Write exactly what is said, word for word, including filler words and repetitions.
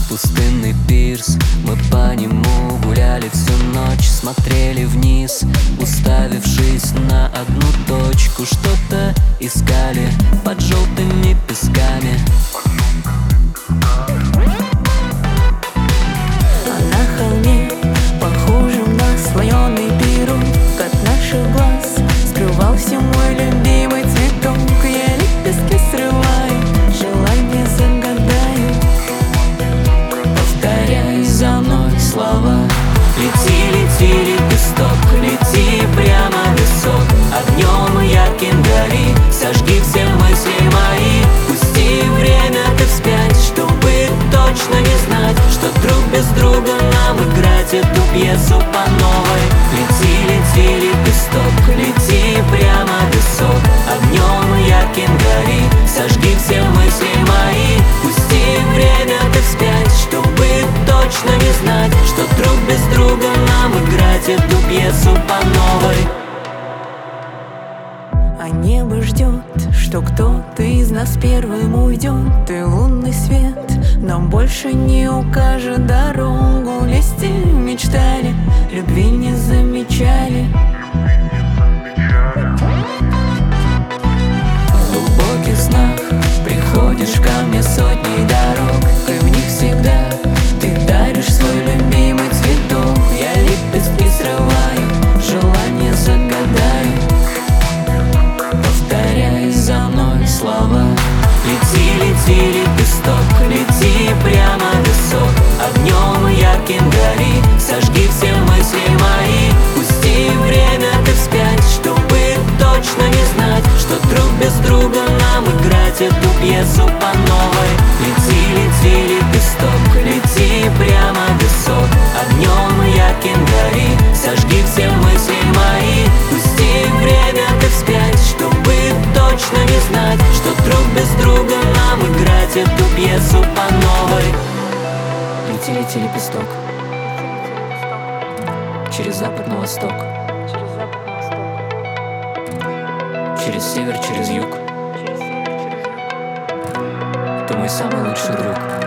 Пустынный пирс, мы по нему гуляли всю ночь, смотрели вниз, уставившись на одну точку. Что-то искали под желтыми песками. А на холме, похожем на слоеный пирог, от наших глаз скрывался мой любимый цветок. Я лепестки срываю, желание загадаю, повторяй за мной слова. Лети, лети, лепесток, лети прямо в висок, огнем ярким гори, сожги все мысли мои. Пусти время ты вспять, чтобы точно не знать, что друг без друга нам играть эту пьесу по новой. Лети, лети, лепесток, лети прямо в висок, огнем ярким гори, сожги все мысли мои. Пусти время ты вспять, чтобы точно не знать, что друг без друга нам играть эту пьесу по новой. А небо ждет, что кто-то из нас первым уйдет. Ты лунный свет нам больше не укажет дорогу. Листы мечтали, любви не замечали. В глубоких снах приходишь ко мне сотней дорог, и в них всегда ты даришь свой любимый цветок. Я лепестки срываю, желание загадаю, повторяй за мной слова. Лети, лети, лепесток, лети прямо в висок, огнем ярким гори, сожги все мысли мои. Пусти время ты вспять, чтобы точно не знать, что друг без друга нам играть эту пьесу по новой. Лети, лети, лепесток, лети прямо в висок, огнем ярким гори, сожги все мысли мои. Пусти время ты вспять, чтобы точно не знать, что друг без друга нам играть эту пьесу по новой. Лети, лети, лепесток, через запад на восток, через север, через юг. Ты мой самый лучший друг.